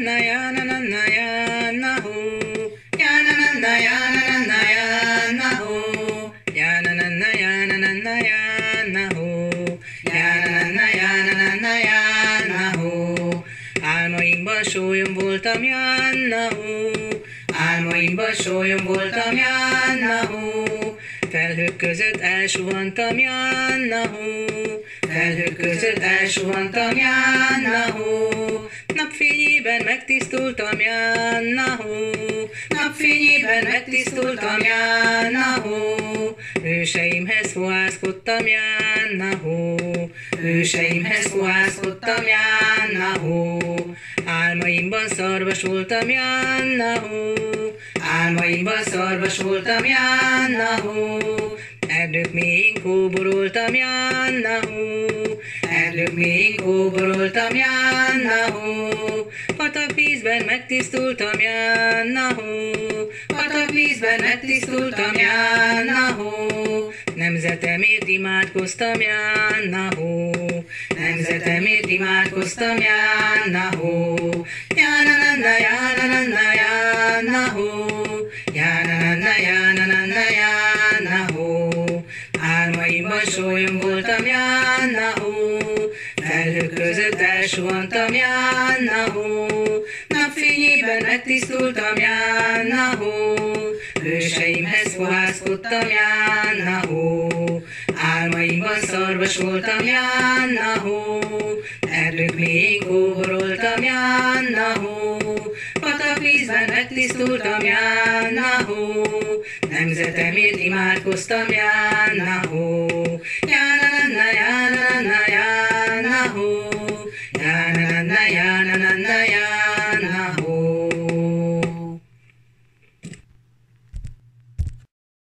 na ya na na na ya na ho. Ya na na na ya na na na ya na ho. Ya na na na ya na na na ya na ho. Ya na na na ya na na na ya na ho. Álmaimban sólyom voltam, Jánna hó. Álmaimban sólyom voltam, Jánna hó. Felhők között elsuhantam, Jánna hó. Felhők között elsuhantam, Jánna hó. Napfényében megtisztultam, Jánna hó. Napfényében megtisztultam, Jánna hó. Őseimhez fohászkodtam, Jánna hó. Őseimhez fohászkodtam, Jánna hó. Álmaimban szarvas voltam, Jánna hó. Álmaimban szarvas voltam, Jánna hó. Erdők mélyén kóboroltam, Jánna hó. Erdők mélyén kóboroltam, Jánna hó. Patakvízben megtisztultam, Jánna hó. Patakvízben megtisztultam, Jánna hó. Nemzetemért imádkoztam, Jánna hó. Nemzetemért imádkoztam, Jánna hó. Jánna-na-na, Jánna-na-na, Jánna hó. Jánna-na-na, Jánna-na-na, Jánna hó. Álmaimban sólyom voltam, Jánna hó. Felhők között elsuhantam, Jánna hó. Napfényében megtisztultam, Jánna hó. Őseimhez fohászkodtam, Jánna hó. Álmaimban szarvas voltam, Jánna hó. Erdők mélyén kóboroltam, Jánna hó. Patakvízben megtisztultam, Jánna hó. Nemzetemért imádkoztam, Jánna hó. Jánna-na-na, Jánna-na-na, Jánna hó. Jánna-na-na, Jánna-na-na, Jánna hó.